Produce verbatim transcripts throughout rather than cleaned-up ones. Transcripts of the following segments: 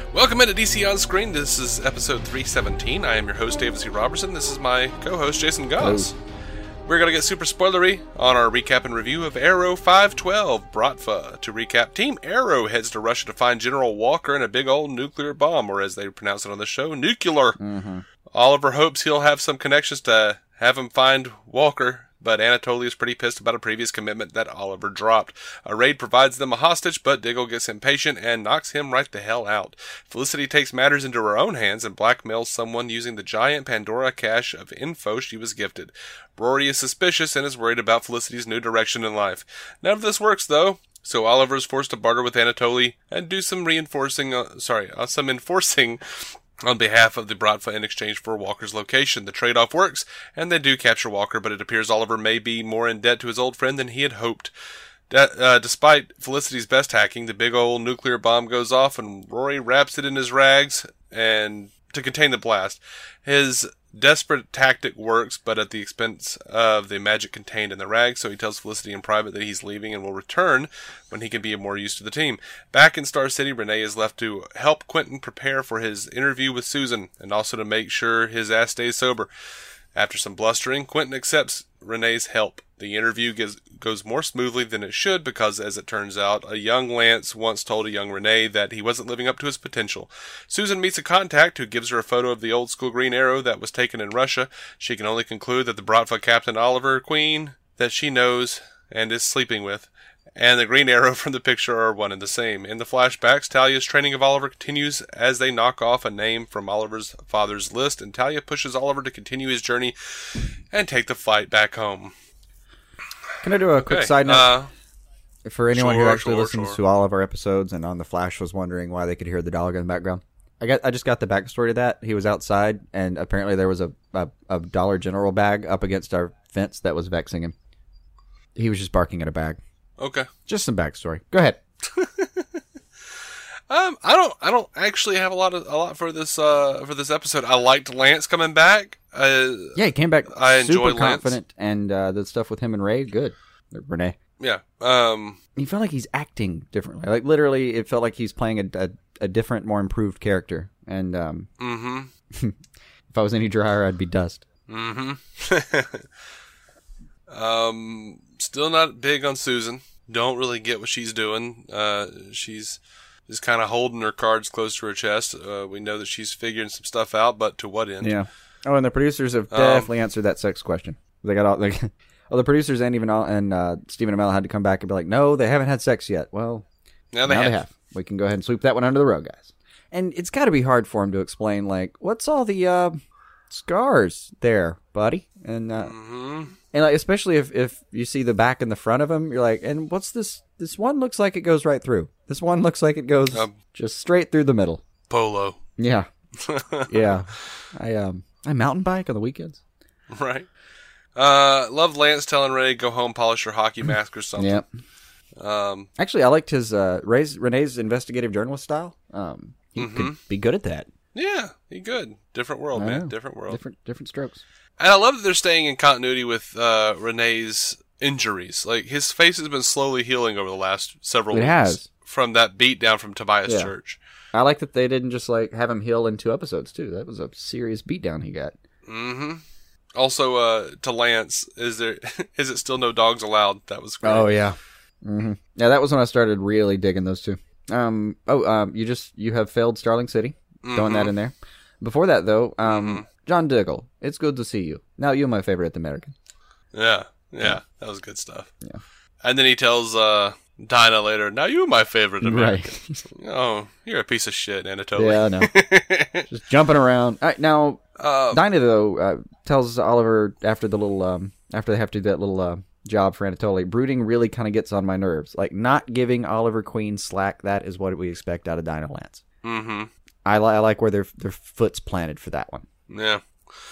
Welcome into D C On Screen. This is episode three seventeen. I am your host, David C. Robertson. This is my co-host, Jason Goss. Hello. We're going to get super spoilery on our recap and review of Arrow five twelve, Bratva. To recap, Team Arrow heads to Russia to find General Walker and a big old nuclear bomb, or as they pronounce it on the show, nuclear. Mm-hmm. Oliver hopes he'll have some connections to have him find Walker, but Anatoly is pretty pissed about a previous commitment that Oliver dropped. A raid provides them a hostage, but Diggle gets impatient and knocks him right the hell out. Felicity takes matters into her own hands and blackmails someone using the giant Pandora cache of info she was gifted. Rory is suspicious and is worried about Felicity's new direction in life. None of this works, though, so Oliver is forced to barter with Anatoly and do some reinforcing, uh, sorry, uh, some enforcing on behalf of the Bratva in exchange for Walker's location. The trade-off works, and they do capture Walker, but it appears Oliver may be more in debt to his old friend than he had hoped. De- uh, despite Felicity's best hacking, the big old nuclear bomb goes off, and Rory wraps it in his rags and to contain the blast. His desperate tactic works, but at the expense of the magic contained in the rags, so he tells Felicity in private that he's leaving and will return when he can be of more use to the team. Back in Star City, Renee is left to help Quentin prepare for his interview with Susan, and also to make sure his ass stays sober. After some blustering, Quentin accepts Renee's help. The interview gives, goes more smoothly than it should because, as it turns out, a young Lance once told a young Renee that he wasn't living up to his potential. Susan meets a contact who gives her a photo of the old school green arrow that was taken in Russia. She can only conclude that the Bratva Captain Oliver Queen that she knows and is sleeping with and the green arrow from the picture are one and the same. In the flashbacks, Talia's training of Oliver continues as they knock off a name from Oliver's father's list, and Talia pushes Oliver to continue his journey and take the fight back home. Can I do a quick Okay, side note? Uh, For anyone sure, who actually sure, listens sure. to all of our episodes and on The Flash was wondering why they could hear the dog in the background, I got I just got the backstory to that. He was outside, and apparently there was a, a, a Dollar General bag up against our fence that was vexing him. He was just barking at a bag. okay. Just some backstory. Go ahead. Um, I don't, I don't actually have a lot of a lot for this, uh, for this episode. I liked Lance coming back. Uh, Yeah, he came back I enjoy super Lance. confident, and uh, the stuff with him and Ray, good. Or Renee. yeah. Um, He felt like he's acting differently. Like, literally, it felt like he's playing a, a, a different, more improved character. And um, mm-hmm. if I was any drier, I'd be dust. Mm-hmm. um, still not big on Susan. Don't really get what she's doing. Uh, she's just kind of holding her cards close to her chest. Uh, we know that she's figuring some stuff out, but to what end? Yeah. Oh, and the producers have definitely um, answered that sex question. They got all like, well, the producers and even all, and uh, Stephen Amell had to come back and be like, "No, they haven't had sex yet." Well, now they, now have. they have. We can go ahead and sweep that one under the rug, guys. And it's got to be hard for him to explain, like, what's all the uh, scars there, buddy? And uh, Mm-hmm. and like, especially if, if you see the back and the front of him, you're like, and what's this? This one looks like it goes right through. This one looks like it goes Um, just straight through the middle. Polo. Yeah, yeah. I um I mountain bike on the weekends. Right. Uh, love Lance telling Renee go home, polish her hockey mask or something. Yep. Um, Actually, I liked his uh Ray's, Renee's investigative journalist style. Um, he Mhm. could be good at that. yeah, he good. Different world, I man. know. Different world. Different different strokes. And I love that they're staying in continuity with uh, Renee's injuries. Like, his face has been slowly healing over the last several It weeks. has. From that beat down from Tobias Yeah. Church. I like that they didn't just like have him heal in two episodes too. That was a serious beatdown he got. Mm-hmm. Also, uh, to Lance, is there is it still no dogs allowed? That was great. Oh yeah. Mm-hmm. Yeah, that was when I started really digging those two. Um. Oh. Um. You just you have failed Starling City. Throwing that in there. Before that though, um, Mm-hmm. John Diggle. It's good to see you. Now you're my favorite American. Yeah, yeah, that was good stuff. Yeah. And then he tells uh, Dinah later, "Now you're my favorite American." Right. Oh, you're a piece of shit, Anatoly. Yeah, I know. Just jumping around. All right, now, Uh, Dinah though uh, tells Oliver after the little um after they have to do that little uh, job for Anatoly, brooding really kind of gets on my nerves. Like, not giving Oliver Queen slack. That is what we expect out of Dinah Lance. mm-hmm. I, li- I like where their their foot's planted for that one. Yeah.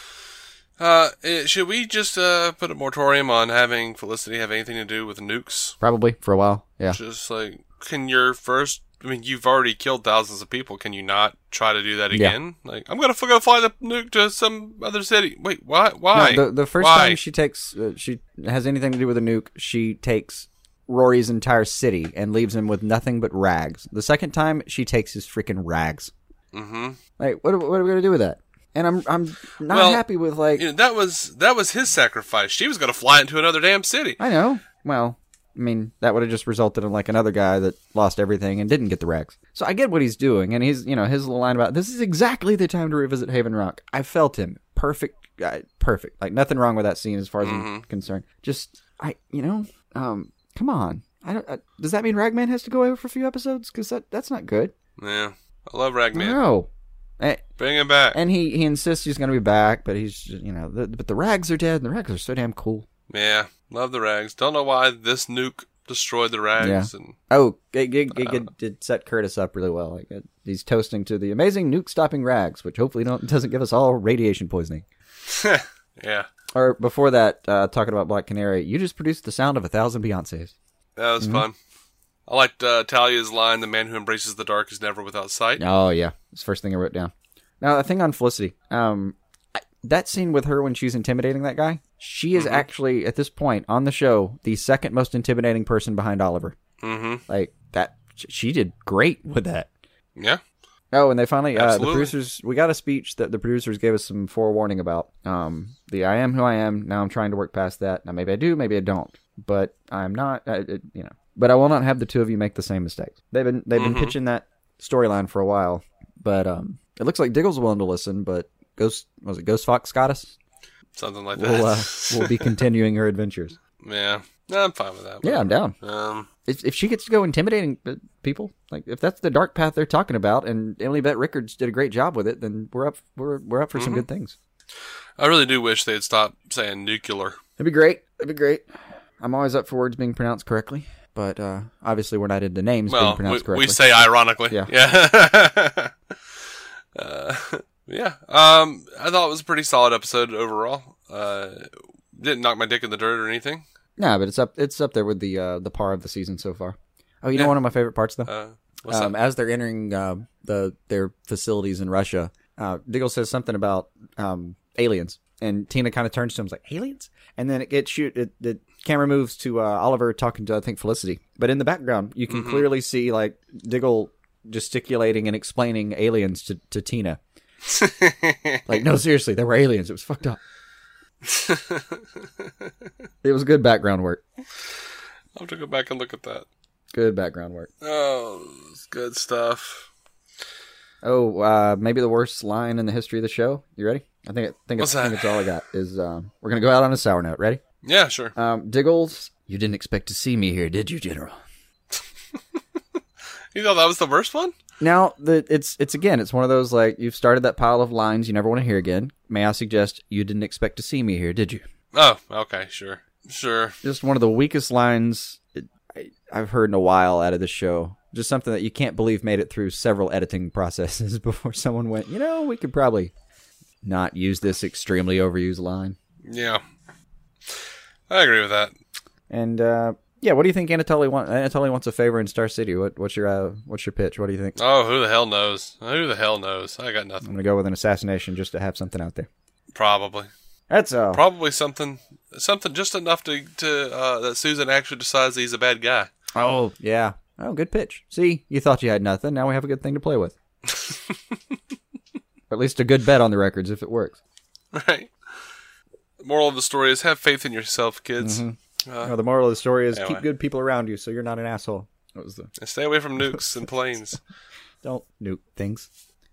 Uh, eh, should we just uh put a moratorium on having Felicity have anything to do with nukes? Probably for a while. Yeah. Just like, can your first? I mean, you've already killed thousands of people. Can you not try to do that Yeah. again? Like, I'm gonna f- go fly the nuke to some other city. Wait, why? Why? No, the the first Why? time she takes uh, she has anything to do with a nuke, she takes Rory's entire city and leaves him with nothing but rags. The second time, she takes his freaking rags. Mm-hmm. Like, what, what are we going to do with that? And I'm I'm not Well, happy with, like... You know, that was that was his sacrifice. She was going to fly into another damn city. I know. Well, I mean, that would have just resulted in, like, another guy that lost everything and didn't get the rags. So I get what he's doing, and he's, you know, his little line about, this is exactly the time to revisit Haven Rock. I felt him. Perfect. Uh, perfect. Like, nothing wrong with that scene as far as Mm-hmm. I'm concerned. Just, I, you know, um, come on. I don't. Uh, does that mean Ragman has to go away for a few episodes? Because that, that's not good. Yeah. I love Ragman. No. And, Bring him back. and he, he insists he's going to be back, but he's, just, you know, the, but the rags are dead, and the rags are so damn cool. Yeah. Love the rags. Don't know why this nuke destroyed the rags. Yeah. And Oh, it, it, it, it did set Curtis up really well. Like it, he's toasting to the amazing nuke-stopping rags, which hopefully don't, doesn't give us all radiation poisoning. yeah. Or before that, uh, talking about Black Canary, you just produced the sound of a thousand Beyoncés. That was Mm-hmm. fun. I liked uh, Talia's line, the man who embraces the dark is never without sight. Oh, yeah. That's the first thing I wrote down. Now, a thing on Felicity. Um, I, that scene with her when she's intimidating that guy, she is Mhm. actually, at this point on the show, the second most intimidating person behind Oliver. Mm-hmm. Like, that, she did great with that. Yeah. Oh, and they finally, uh, the Absolutely. producers, we got a speech that the producers gave us some forewarning about. Um, the I am who I am. Now I'm trying to work past that. Now maybe I do, maybe I don't. But I'm not, uh, it, you know. But I will not have the two of you make the same mistakes. They've been they've been Mhm. pitching that storyline for a while, but um, it looks like Diggle's willing to listen. But Ghost was it Ghost Fox got us? Something like that. We'll uh, we'll be continuing her adventures. yeah. No, I'm fine with that. Yeah, I'm down. Um, If if she gets to go intimidating uh, people, like if that's the dark path they're talking about, and Emily Bett Rickards did a great job with it, then we're up we're we're up for some Mhm. good things. I really do wish they'd stop saying nuclear. It'd be great. It'd be great. I'm always up for words being pronounced correctly, but uh, obviously we're not into names being Well, we, pronounced correctly. we say ironically. Yeah. Yeah. uh, yeah. Um, I thought it was a pretty solid episode overall. Uh, didn't knock my dick in the dirt or anything. No, but it's up it's up there with the uh, the par of the season so far. Oh, you know Yeah. one of my favorite parts though? Uh, what's Um, that? as they're entering uh, the their facilities in Russia, uh, Diggle says something about um, aliens, and Tina kind of turns to him and is like, aliens? And then it gets shoot. It, the camera moves to uh, Oliver talking to I think Felicity, but in the background you can Mhm. clearly see like Diggle gesticulating and explaining aliens to, to Tina. Like, no, seriously, they were aliens. It was fucked up. It was good background work. I'll have to go back and look at that. Good background work. Oh, it's good stuff. Oh, uh, maybe the worst line in the history of the show. You ready? I think I think What's it's, I think that? it's all I got. Is um, we're gonna go out on a sour note. Ready? Yeah, sure. Um, Diggles, you didn't expect to see me here, did you, General? You thought that was the worst one? Now, the it's it's again, it's one of those like you've started that pile of lines you never want to hear again. May I suggest you didn't expect to see me here, did you? Oh, okay, sure. Sure. Just one of the weakest lines I, I've heard in a while out of this show. Just something that you can't believe made it through several editing processes before someone went, you know, we could probably not use this extremely overused line. Yeah. I agree with that. And uh, yeah, what do you think Anatoly wants? Anatoly wants a favor in Star City. What, what's your uh, what's your pitch? What do you think? Oh, who the hell knows? Who the hell knows? I got I'm nothing. gonna go with an assassination just to have something out there. Probably. That's all. Probably something something just enough to, to uh, that Susan actually decides he's a bad guy. Oh yeah. Oh, good pitch. See, you thought you had nothing. Now we have a good thing to play with. Or at least a good bet on the records if it works. Right. Moral of the story is have faith in yourself, kids. Mm-hmm. Uh, No, the moral of the story is anyway. keep good people around you so you're not an asshole. That was the and stay away from nukes and planes. don't nuke things.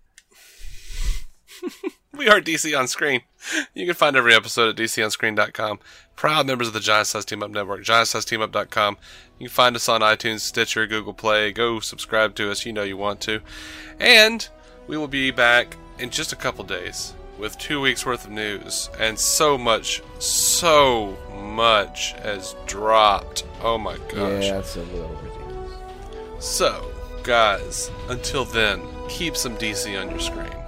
We are D C On Screen. You can find every episode at d c on screen dot com. Proud members of the Giant Size Team Up Network, giant size team up dot com. You can find us on iTunes, Stitcher, Google Play. Go subscribe to us. You know you want to. And we will be back in just a couple days with two weeks worth of news. And so much, so much has dropped. Oh my gosh. Yeah, that's a little ridiculous. So, guys, until then, keep some D C on your screen.